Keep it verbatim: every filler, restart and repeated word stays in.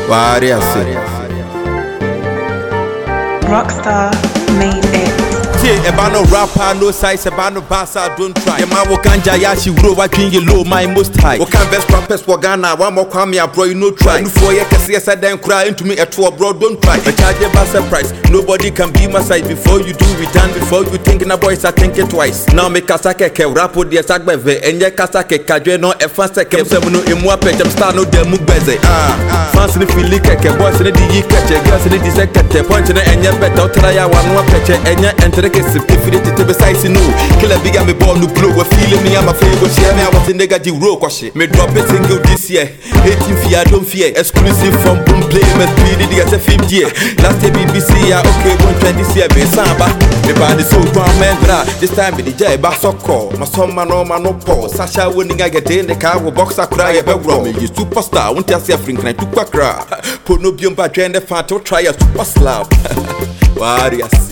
Wariase. Rockstar made it. A bano rapper, no size, a bano bassa, don't try. Yama wakanja yashi grow watching you low, my most high. Wakan best rappers wagana, one more kwame bro, you no try. No for ya kasi I then cry into me at two bro, don't try. I charge a bassa price, nobody can be my side before you do it done before you thinking a voice, I think it twice. Now make a sake rapo dia sagbeve, and ya kasake kadre no a fast sake semuno imwa page, I'm star no demu beze. Ah, fancy the feel like a boys in the D catch a girls in the second point and ya better try one more patch and ya enter the if you did it besides you know, kill a big and me born to blow. Feeling me, I'm a favorite. Share me, I was in negative row. Wash it. Me drop a single this year. eighteen fear, don't fear. Exclusive from Boom Play. Me speed it as a fifth year. Last year B B C, yeah, okay, one twenty this year. Me samba. Me body so strong, man. This time be the J back so call. My son, man, no man, no pause. Sasha winning, I get in the car with box. I cry a bell roll. Me superstar. Won't you see a fling? Can I took a cry? Put no biomba, trend the fan to try a super slap. Warriors.